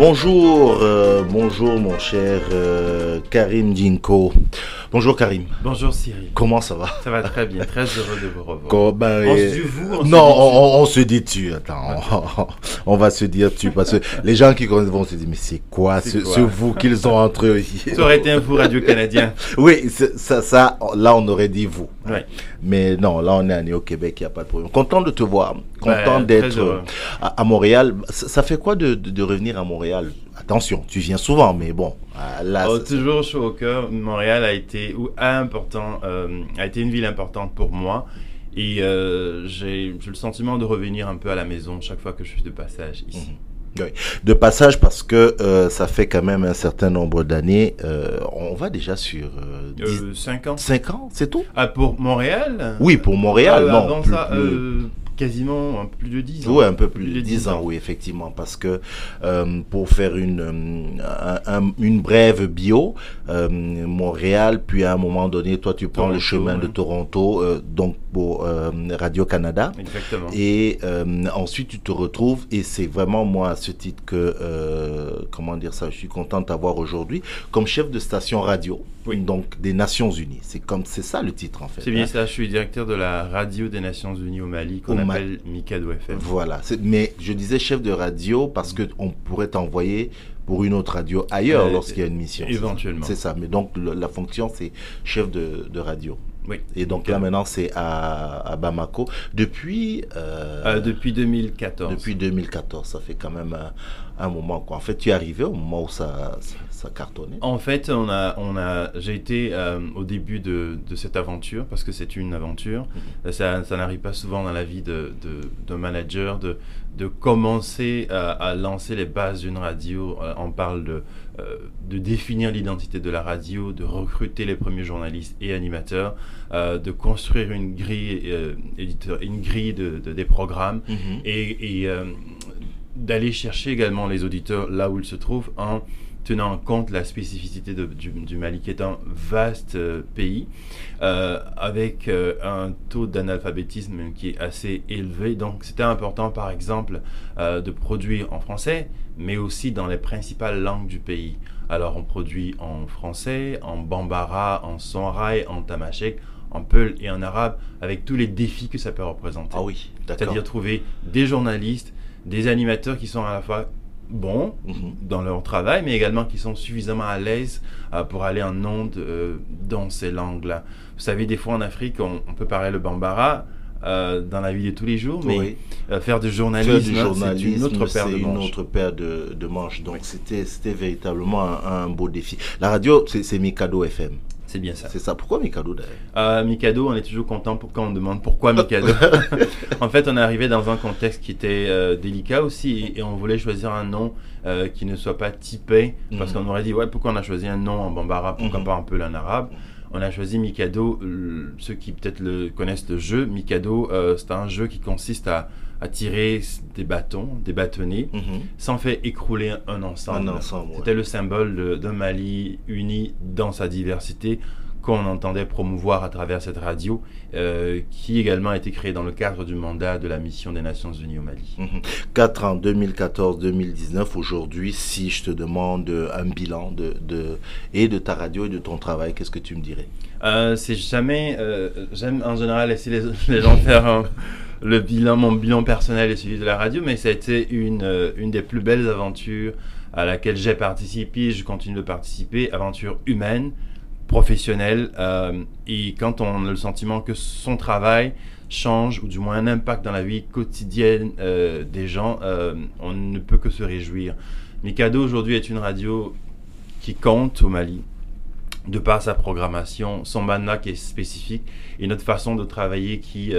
Bonjour mon cher Karim Dinko. Bonjour Karim. Bonjour Cyril. Comment ça va? Ça va très bien, très heureux de vous revoir. On se dit vous, on se dit tu. Attends, on va se dire tu parce que les gens qui connaissent vont se dire mais c'est quoi ce vous qu'ils ont entre eux? Ça aurait été un vous Radio-Canadien. Oui, ça, là on aurait dit vous. Ouais. Mais non, là on est au Québec, il n'y a pas de problème. Content de te voir, content d'être à Montréal. Ça fait quoi de revenir à Montréal? Attention, tu viens souvent, mais bon. Là, toujours chaud au cœur. Montréal a été une ville importante pour moi. Et j'ai le sentiment de revenir un peu à la maison chaque fois que je suis de passage ici. Oui. De passage parce que ça fait quand même un certain nombre d'années. On va déjà sur 5 ans. 5 ans, c'est tout? Pour Montréal? Oui, pour Montréal, non. Avant ça, quasiment plus de 10 ans. Oui, un peu plus de 10 ans, oui, effectivement. Parce que pour faire une brève bio, Montréal, puis à un moment donné, toi, tu prends le chemin de Toronto, donc pour Radio-Canada. Exactement. Et ensuite, tu te retrouves, et c'est vraiment moi, à ce titre que, comment dire ça, je suis content de t'avoir aujourd'hui, comme chef de station radio, donc des Nations Unies. C'est ça le titre, en fait. C'est bien ça, je suis directeur de la radio des Nations Unies au Mali, qu'on appelle Mikado FM. Voilà, mais je disais chef de radio parce qu'on pourrait t'envoyer pour une autre radio ailleurs lorsqu'il y a une mission. Éventuellement. C'est ça, mais donc la fonction c'est chef de radio. Oui. Et donc là maintenant c'est à Bamako depuis 2014. Depuis 2014, ça fait quand même un moment quoi. En fait, tu es arrivé au moment où ça cartonnait. En fait, j'ai été au début de cette aventure parce que c'est une aventure. Ça n'arrive pas souvent dans la vie d'un manager de commencer à lancer les bases d'une radio. On parle de définir l'identité de la radio, de recruter les premiers journalistes et animateurs, de construire une grille des programmes et d'aller chercher également les auditeurs là où ils se trouvent en tenant en compte la spécificité du Mali, qui est un vaste pays, avec un taux d'analphabétisme qui est assez élevé. Donc c'était important, par exemple, de produire en français, mais aussi dans les principales langues du pays. Alors on produit en français, en bambara, en songhai, en tamashek, en peul et en arabe, avec tous les défis que ça peut représenter. Ah oui, d'accord. C'est-à-dire trouver des journalistes, des animateurs qui sont à la fois bons dans leur travail, mais également qui sont suffisamment à l'aise pour aller en ondes dans ces langues-là. Vous savez, des fois en Afrique, on peut parler le bambara dans la vie de tous les jours, mais faire du journalisme, c'est une autre paire de manches. Donc c'était véritablement un beau défi. La radio, c'est Mikado FM. C'est bien ça. C'est ça. Pourquoi Mikado d'ailleurs? Mikado, on est toujours content quand on demande pourquoi Mikado. En fait, on est arrivé dans un contexte qui était délicat aussi et on voulait choisir un nom qui ne soit pas typé parce qu'on aurait dit pourquoi on a choisi un nom en bambara, pourquoi pas un peu en arabe. On a choisi Mikado. Ceux qui peut-être connaissent le jeu, Mikado, c'est un jeu qui consiste à tirer des bâtons, des bâtonnets, sans faire écrouler un ensemble. C'était le symbole d'un Mali uni dans sa diversité qu'on entendait promouvoir à travers cette radio, qui également a été créée dans le cadre du mandat de la mission des Nations Unies au Mali. 4 ans, 2014-2019, aujourd'hui, si je te demande un bilan de ta radio et de ton travail, qu'est-ce que tu me dirais? J'aime en général laisser les gens faire mon bilan personnel et celui de la radio, mais ça a été une des plus belles aventures à laquelle j'ai participé, je continue de participer, aventure humaine, professionnelle, et quand on a le sentiment que son travail change, ou du moins un impact dans la vie quotidienne des gens, on ne peut que se réjouir. Mikado aujourd'hui est une radio qui compte au Mali, de par sa programmation, son mandat qui est spécifique et notre façon de travailler qui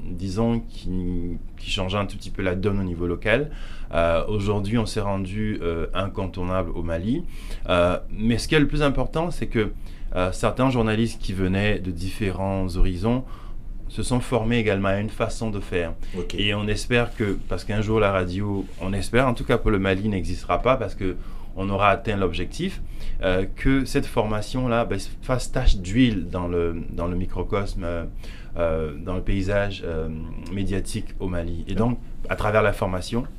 change un tout petit peu la donne au niveau local. Aujourd'hui, on s'est rendu incontournable au Mali. Mais ce qui est le plus important, c'est que certains journalistes qui venaient de différents horizons se sont formés également à une façon de faire. Okay. Et on espère que, parce qu'un jour la radio, on espère en tout cas pour le Mali, n'existera pas parce que on aura atteint l'objectif, que cette formation-là fasse tache d'huile dans le microcosme, dans le paysage médiatique au Mali. Et donc, à travers la formation,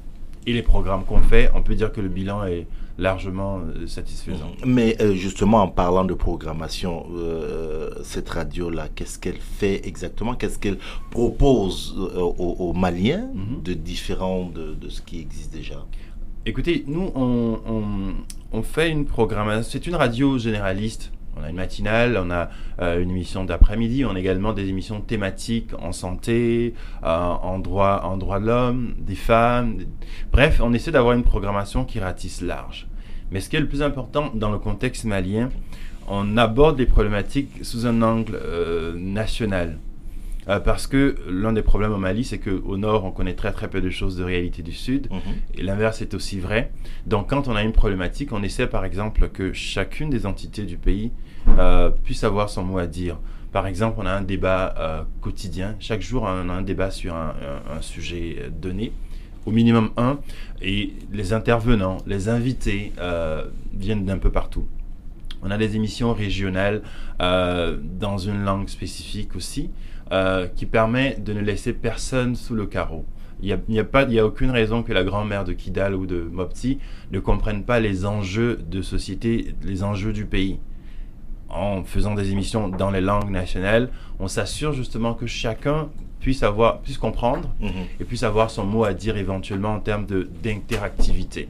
et les programmes qu'on fait, on peut dire que le bilan est largement satisfaisant. Mais justement, en parlant de programmation, cette radio-là, qu'est-ce qu'elle fait exactement? Qu'est-ce qu'elle propose aux Maliens de différent de ce qui existe déjà? Écoutez, nous, on fait une programmation. C'est une radio généraliste. On a une matinale, on a une émission d'après-midi, on a également des émissions thématiques en santé, en droit de l'homme, des femmes. Bref, on essaie d'avoir une programmation qui ratisse large. Mais ce qui est le plus important dans le contexte malien, on aborde les problématiques sous un angle national. Parce que l'un des problèmes au Mali, c'est qu'au nord, on connaît très très peu de choses de réalité du sud, et l'inverse est aussi vrai. Donc quand on a une problématique, on essaie par exemple que chacune des entités du pays puisse avoir son mot à dire. Par exemple, on a un débat quotidien, chaque jour on a un débat sur un sujet donné, au minimum un, et les intervenants, les invités viennent d'un peu partout. On a des émissions régionales dans une langue spécifique aussi, qui permet de ne laisser personne sous le carreau. Il n'y a aucune raison que la grand-mère de Kidal ou de Mopti ne comprenne pas les enjeux de société, les enjeux du pays. En faisant des émissions dans les langues nationales, on s'assure justement que chacun puisse comprendre et puisse avoir son mot à dire éventuellement en termes d'interactivité.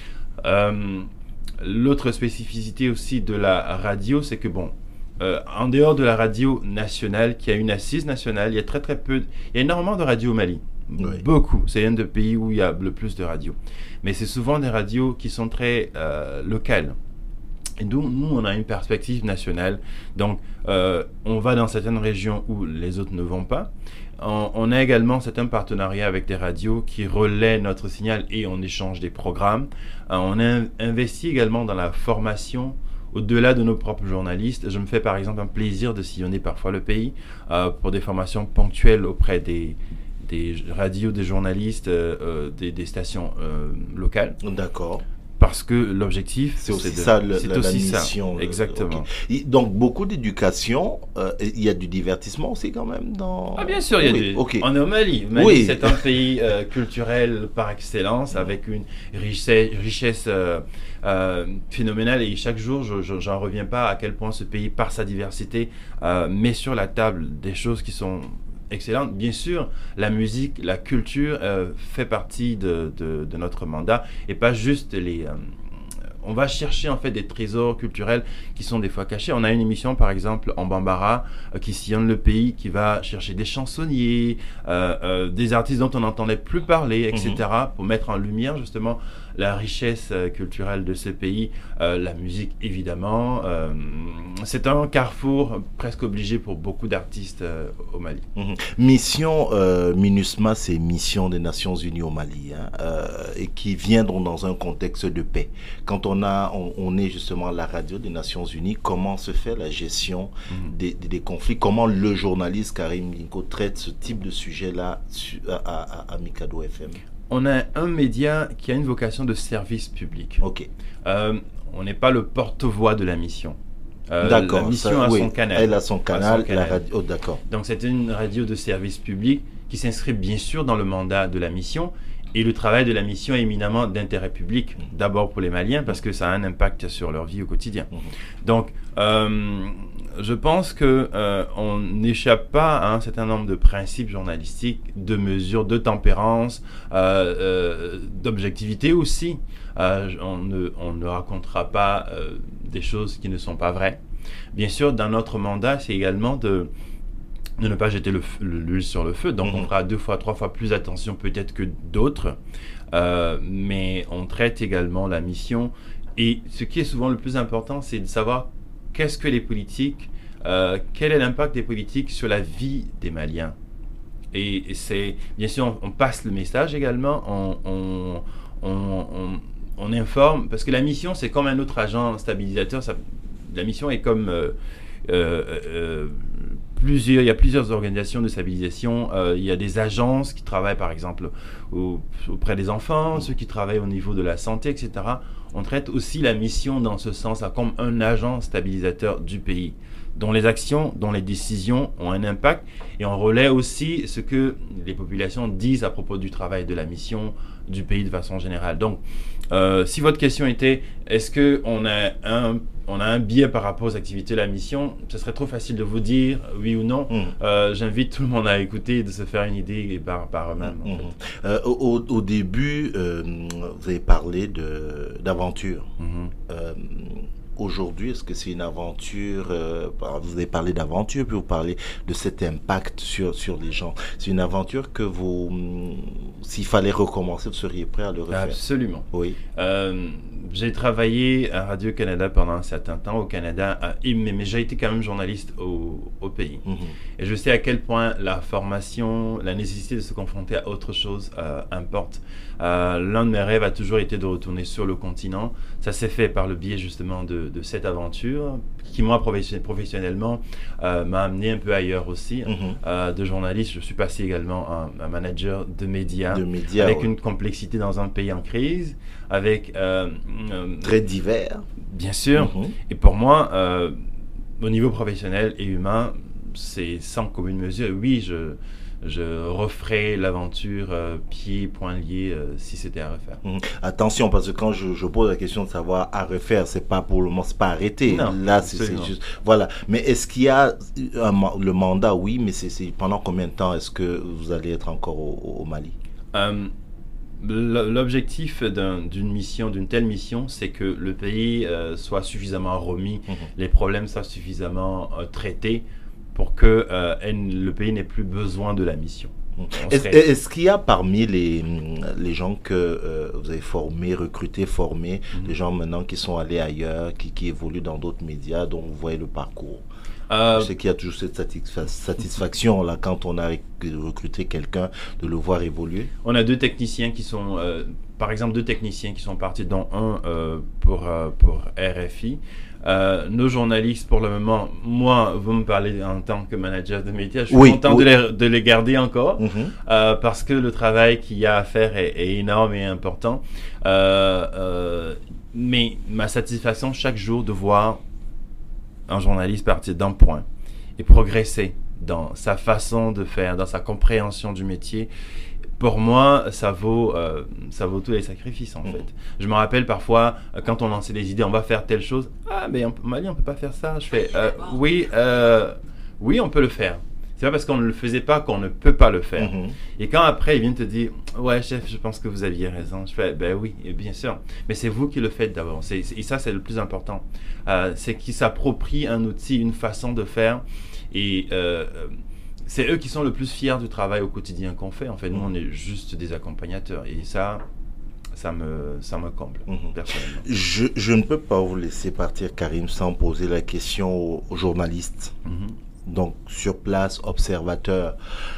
L'autre spécificité aussi de la radio, c'est que en dehors de la radio nationale, qui a une assise nationale, il y a il y a énormément de radios au Mali. Oui. Beaucoup. C'est un des pays où il y a le plus de radios. Mais c'est souvent des radios qui sont très locales. Et nous, on a une perspective nationale. Donc, on va dans certaines régions où les autres ne vont pas. On a également certains partenariats avec des radios qui relaient notre signal et on échange des programmes. On a investi également dans la formation. Au-delà de nos propres journalistes, je me fais par exemple un plaisir de sillonner parfois le pays pour des formations ponctuelles auprès des radios, des journalistes, des stations locales. D'accord. Parce que l'objectif, c'est aussi la mission. Exactement. Okay. Donc, beaucoup d'éducation, il y a du divertissement aussi quand même dans... Ah bien sûr, il y a on est au Mali. Mali, c'est un pays culturel par excellence, avec une richesse phénoménale. Et chaque jour, j'en reviens pas à quel point ce pays, par sa diversité, met sur la table des choses qui sont... excellente. Bien sûr, la musique, la culture fait partie de notre mandat et pas juste on va chercher en fait des trésors culturels qui sont des fois cachés. On a une émission par exemple en Bambara qui sillonne le pays, qui va chercher des chansonniers, des artistes dont on n'entendait plus parler, etc. pour mettre en lumière justement la richesse culturelle de ce pays, la musique évidemment. C'est un carrefour presque obligé pour beaucoup d'artistes au Mali. Mission MINUSMA, c'est Mission des Nations Unies au Mali, et qui vient donc dans un contexte de paix. Quand on est justement à la radio des Nations Unies, comment se fait la gestion des conflits? Comment le journaliste Karim Ginko traite ce type de sujet-là à Mikado FM? On a un média qui a une vocation de service public. Ok. On n'est pas le porte-voix de la mission. D'accord. La mission a son canal. Elle a son canal. La radio, oh, d'accord. Donc c'est une radio de service public qui s'inscrit bien sûr dans le mandat de la mission. Et le travail de la mission est éminemment d'intérêt public, d'abord pour les Maliens, parce que ça a un impact sur leur vie au quotidien. Donc, je pense qu'on n'échappe pas à un certain nombre de principes journalistiques, de mesures, de tempérance, d'objectivité aussi. On ne racontera pas des choses qui ne sont pas vraies. Bien sûr, dans notre mandat, c'est également de ne pas jeter l'huile sur le feu. Donc, on fera 2 fois, 3 fois plus attention peut-être que d'autres. Mais on traite également la mission. Et ce qui est souvent le plus important, c'est de savoir qu'est-ce que les politiques, quel est l'impact des politiques sur la vie des Maliens. Et c'est, bien sûr, on passe le message également, on informe, parce que la mission, c'est comme un autre agent stabilisateur. La mission est comme... il y a plusieurs organisations de stabilisation. Il y a des agences qui travaillent par exemple auprès des enfants, ceux qui travaillent au niveau de la santé, etc. on traite aussi la mission dans ce sens-là comme un agent stabilisateur du pays, dont les actions, dont les décisions ont un impact, et on relaie aussi ce que les populations disent à propos du travail de la mission du pays de façon générale. Donc, si votre question était, est-ce qu'on a un biais par rapport aux activités de la mission, ce serait trop facile de vous dire oui ou non. J'invite tout le monde à écouter et de se faire une idée par eux-mêmes. En fait. Au début, vous avez parlé d'aventure. Aujourd'hui, est-ce que c'est une aventure, vous avez parlé d'aventure, puis vous parlez de cet impact sur les gens. C'est une aventure que s'il fallait recommencer, vous seriez prêt à le refaire? Absolument. Oui. J'ai travaillé à Radio-Canada pendant un certain temps au Canada, mais j'ai été quand même journaliste au pays. Et je sais à quel point la formation, la nécessité de se confronter à autre chose importe. L'un de mes rêves a toujours été de retourner sur le continent. Ça s'est fait par le biais justement de cette aventure qui, moi, professionnellement, m'a amené un peu ailleurs aussi. De journaliste, je suis passé également un manager de médias avec une complexité dans un pays en crise, avec... très divers. Bien sûr. Et pour moi, au niveau professionnel et humain, c'est sans commune mesure. Oui, je referai l'aventure pieds, poings liés si c'était à refaire. Attention, parce que quand je pose la question de savoir à refaire, c'est pas pour le moment, c'est pas arrêté. Non, là, c'est juste... Voilà. Mais est-ce qu'il y a le mandat? Oui, mais c'est pendant combien de temps est-ce que vous allez être encore au Mali? L'objectif d'une telle mission, c'est que le pays soit suffisamment remis, les problèmes soient suffisamment traités pour que le pays n'ait plus besoin de la mission. Est-ce qu'il y a parmi les gens que vous avez recrutés, formés, des gens maintenant qui sont allés ailleurs, qui évoluent dans d'autres médias, dont vous voyez le parcours? Je sais qu'il y a toujours cette satisfaction là quand on a recruté quelqu'un de le voir évoluer. On a deux techniciens qui sont, par exemple, deux techniciens qui sont partis, dont un pour RFI. Nos journalistes, pour le moment, moi, vous me parlez en tant que manager de médias, je suis content de les garder encore parce que le travail qu'il y a à faire est énorme et important. Mais ma satisfaction chaque jour de voir un journaliste partir d'un point et progresser dans sa façon de faire, dans sa compréhension du métier, pour moi, ça vaut tous les sacrifices, en fait. Je me rappelle parfois, quand on lançait des idées, on va faire telle chose. Ah, mais au Mali, on peut pas faire ça. Je fais, oui, on peut le faire. C'est pas parce qu'on ne le faisait pas qu'on ne peut pas le faire. Et quand après, ils viennent te dire, ouais, chef, je pense que vous aviez raison. Je fais, ben oui, bien sûr. Mais c'est vous qui le faites d'abord. Et ça, c'est le plus important. C'est qu'ils s'approprient un outil, une façon de faire. Et c'est eux qui sont le plus fiers du travail au quotidien qu'on fait. En fait, nous, on est juste des accompagnateurs. Et ça me comble, personnellement. Je ne peux pas vous laisser partir, Karim, sans poser la question aux journalistes. Donc, sur place, observateur.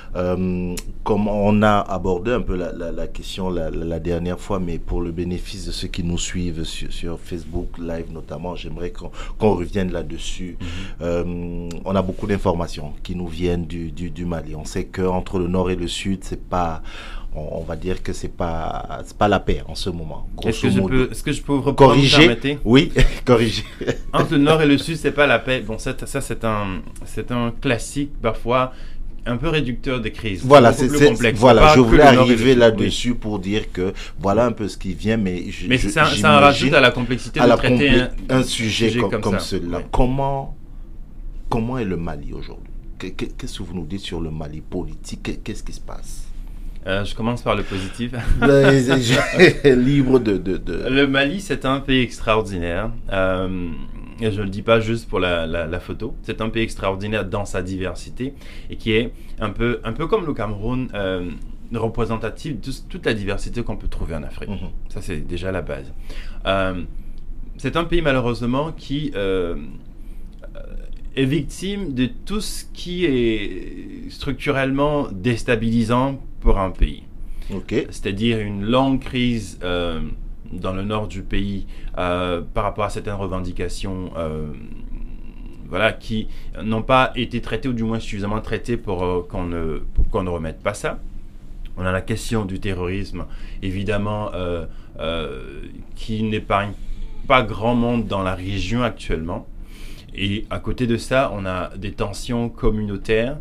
Comme on a abordé un peu la question la dernière fois, mais pour le bénéfice de ceux qui nous suivent sur Facebook Live notamment, j'aimerais qu'on revienne là-dessus. On a beaucoup d'informations qui nous viennent du Mali. On sait qu'entre le nord et le sud, c'est pas... On va dire que c'est pas la paix en ce moment. Est-ce que je peux vous corriger? Oui, corriger. Entre le nord et le sud, c'est pas la paix. Bon, ça c'est un classique parfois un peu réducteur des crises. Voilà, c'est complexe. Voilà, je voulais arriver là-dessus pour dire que voilà un peu ce qui vient, mais ça rajoute à la complexité de traiter un sujet comme celui-là. Oui. Comment est le Mali aujourd'hui? Qu'est-ce que vous nous dites sur le Mali politique? Qu'est-ce qui se passe? Je commence par le positif. Libre de... Le Mali, c'est un pays extraordinaire. Et je ne le dis pas juste pour la photo. C'est un pays extraordinaire dans sa diversité et qui est un peu comme le Cameroun, représentatif de toute la diversité qu'on peut trouver en Afrique. Ça, c'est déjà la base. C'est un pays, malheureusement, qui est victime de tout ce qui est structurellement déstabilisant pour un pays. C'est-à-dire une longue crise dans le nord du pays par rapport à certaines revendications qui n'ont pas été traitées ou du moins suffisamment traitées pour qu'on ne remette pas ça. On a la question du terrorisme, évidemment, qui n'épargne pas grand monde dans la région actuellement. Et à côté de ça, on a des tensions communautaires,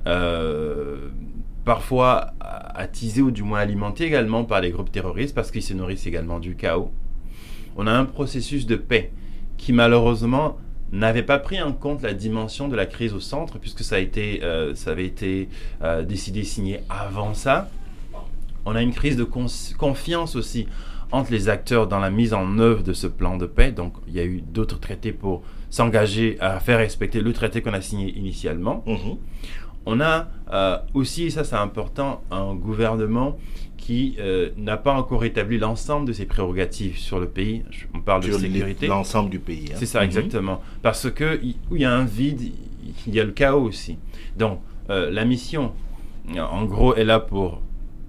parfois attisées ou du moins alimentées également par les groupes terroristes parce qu'ils se nourrissent également du chaos. On a un processus de paix qui malheureusement n'avait pas pris en compte la dimension de la crise au centre puisque ça avait été décidé, signé avant ça. On a une crise de confiance aussi entre les acteurs dans la mise en œuvre de ce plan de paix. Donc, il y a eu d'autres traités pour s'engager à faire respecter le traité qu'on a signé initialement. On a aussi, et ça c'est important, un gouvernement qui n'a pas encore établi l'ensemble de ses prérogatives sur le pays. On parle de sécurité. L'ensemble du pays. Hein. C'est ça, exactement. Parce que où il y a un vide, il y a le chaos aussi. Donc, la mission, en gros, est là pour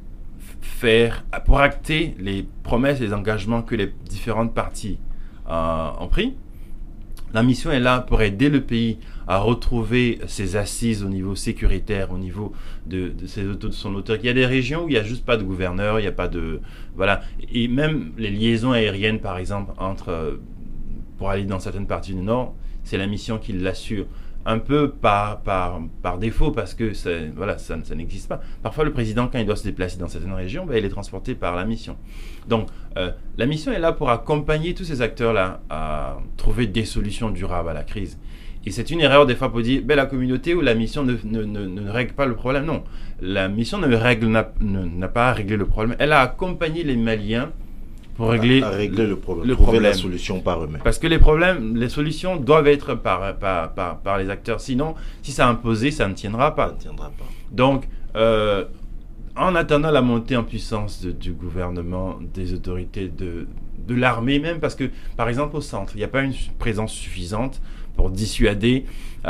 acter les promesses, les engagements que les différentes parties ont pris. La mission est là pour aider le pays à retrouver ses assises au niveau sécuritaire, au niveau de son autorité. Il y a des régions où il n'y a juste pas de gouverneur, il n'y a pas de... Voilà. Et même les liaisons aériennes, par exemple, pour aller dans certaines parties du Nord, c'est la mission qui l'assure. Un peu par défaut, parce que ça n'existe pas. Parfois, le président, quand il doit se déplacer dans certaines régions, il est transporté par la mission. Donc, la mission est là pour accompagner tous ces acteurs-là à trouver des solutions durables à la crise. Et c'est une erreur des fois pour dire la communauté ou la mission ne règle pas le problème. Non, la mission n'a pas à régler le problème. Elle a accompagné les Maliens pour régler le problème, trouver la solution par eux-mêmes. Parce que les solutions doivent être par les acteurs. Sinon, si c'est imposé, ça ne tiendra pas. Donc, en attendant la montée en puissance du gouvernement, des autorités, de l'armée même, parce que, par exemple, au centre, il n'y a pas une présence suffisante pour dissuader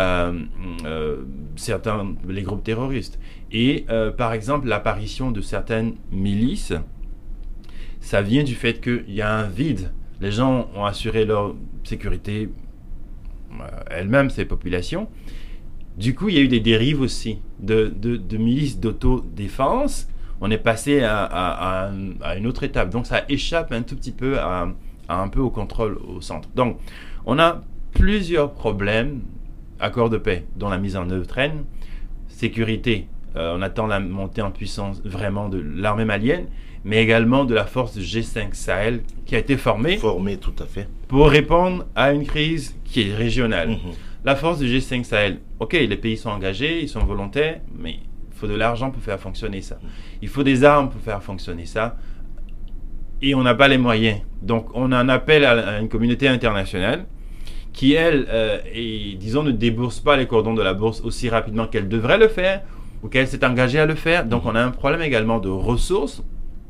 les groupes terroristes. Et, par exemple, l'apparition de certaines milices, ça vient du fait qu'il y a un vide. Les gens ont assuré leur sécurité elles-mêmes, ces populations. Du coup, il y a eu des dérives aussi de milices d'autodéfense. On est passé à une autre étape. Donc, ça échappe un tout petit peu un peu au contrôle au centre. Donc, on a plusieurs problèmes, accords de paix, dont la mise en œuvre traîne. Sécurité, on attend la montée en puissance vraiment de l'armée malienne, mais également de la force du G5 Sahel qui a été formée. Formée, tout à fait. Pour répondre à une crise qui est régionale. La force du G5 Sahel, ok, les pays sont engagés, ils sont volontaires, mais il faut de l'argent pour faire fonctionner ça. Il faut des armes pour faire fonctionner ça. Et on n'a pas les moyens. Donc, on en appelle à une communauté internationale qui, elle, disons, ne débourse pas les cordons de la bourse aussi rapidement qu'elle devrait le faire ou qu'elle s'est engagée à le faire. Donc, on a un problème également de ressources.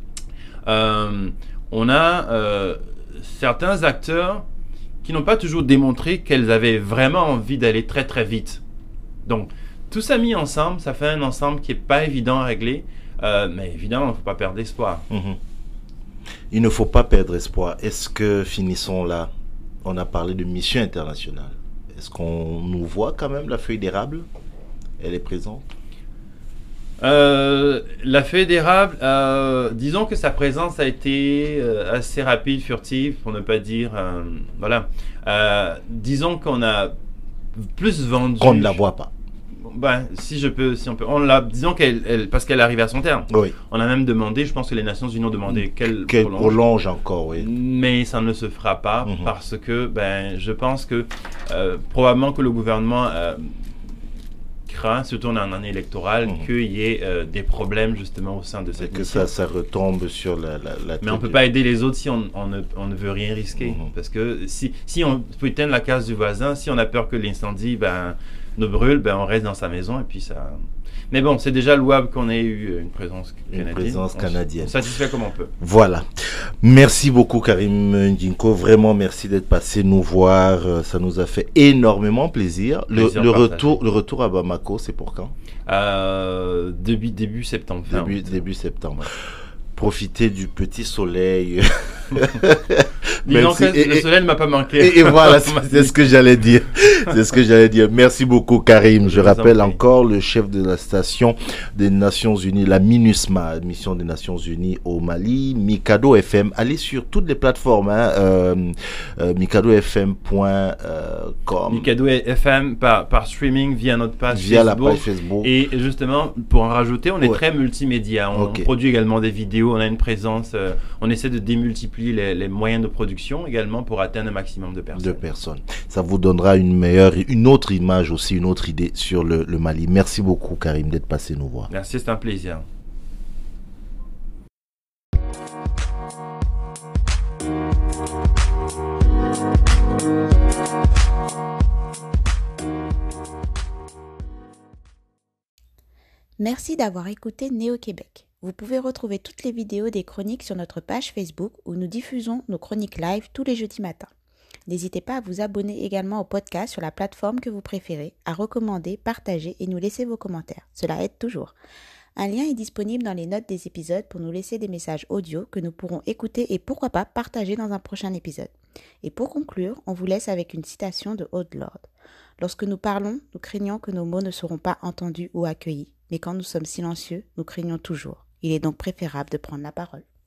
On a certains acteurs qui n'ont pas toujours démontré qu'elles avaient vraiment envie d'aller très très vite. Donc, tout ça mis ensemble, ça fait un ensemble qui n'est pas évident à régler, mais évidemment, il ne faut pas perdre espoir. Il ne faut pas perdre espoir. Est-ce que, finissons là, on a parlé de mission internationale. Est-ce qu'on nous voit quand même la feuille d'érable? Elle est présente? La feuille d'érable, disons que sa présence a été assez rapide, furtive, pour ne pas dire, voilà. Disons qu'on a plus vendu. Qu'on ne la voit pas. Ben, si on peut, disons parce qu'elle arrive à son terme. Oui. On a même demandé, je pense que les Nations Unies ont demandé qu'elle prolonge encore, oui. Mais ça ne se fera pas parce que, je pense que probablement que le gouvernement craint, surtout en année électorale, qu'il y ait des problèmes justement au sein de cette mission. Que ça retombe sur la Mais on ne peut pas aider les autres si on ne veut rien risquer. Parce que si on peut éteindre la case du voisin, si on a peur que l'incendie nous brûle, on reste dans sa maison et puis ça... Mais bon, c'est déjà louable qu'on ait eu une présence canadienne. On satisfait comme on peut. Voilà. Merci beaucoup Karim Ndinko. Vraiment merci d'être passé nous voir. Ça nous a fait énormément plaisir. Le retour à Bamako, c'est pour quand? Début septembre. Début septembre. Profiter du petit soleil. Disons que le soleil ne m'a pas manqué. Et voilà, c'est ce que j'allais dire. C'est ce que j'allais dire. Merci beaucoup, Karim. Je rappelle encore le chef de la station des Nations Unies, la MINUSMA, mission des Nations Unies au Mali, Mikado FM. Allez sur toutes les plateformes, mikadofm.com. Mikado FM par streaming via notre page via Facebook. La page Facebook. Et justement, pour en rajouter, on est très multimédia. On produit également des vidéos, on a une présence, on essaie de démultiplier les moyens de production également pour atteindre un maximum de personnes. Ça vous donnera une autre image aussi, une autre idée sur le Mali. Merci beaucoup, Karim, d'être passé nous voir. Merci, c'est un plaisir. Merci d'avoir écouté Néo-Québec. Vous pouvez retrouver toutes les vidéos des chroniques sur notre page Facebook où nous diffusons nos chroniques live tous les jeudis matins. N'hésitez pas à vous abonner également au podcast sur la plateforme que vous préférez, à recommander, partager et nous laisser vos commentaires. Cela aide toujours. Un lien est disponible dans les notes des épisodes pour nous laisser des messages audio que nous pourrons écouter et pourquoi pas partager dans un prochain épisode. Et pour conclure, on vous laisse avec une citation de Audre Lorde. Lorsque nous parlons, nous craignons que nos mots ne seront pas entendus ou accueillis. Mais quand nous sommes silencieux, nous craignons toujours. Il est donc préférable de prendre la parole.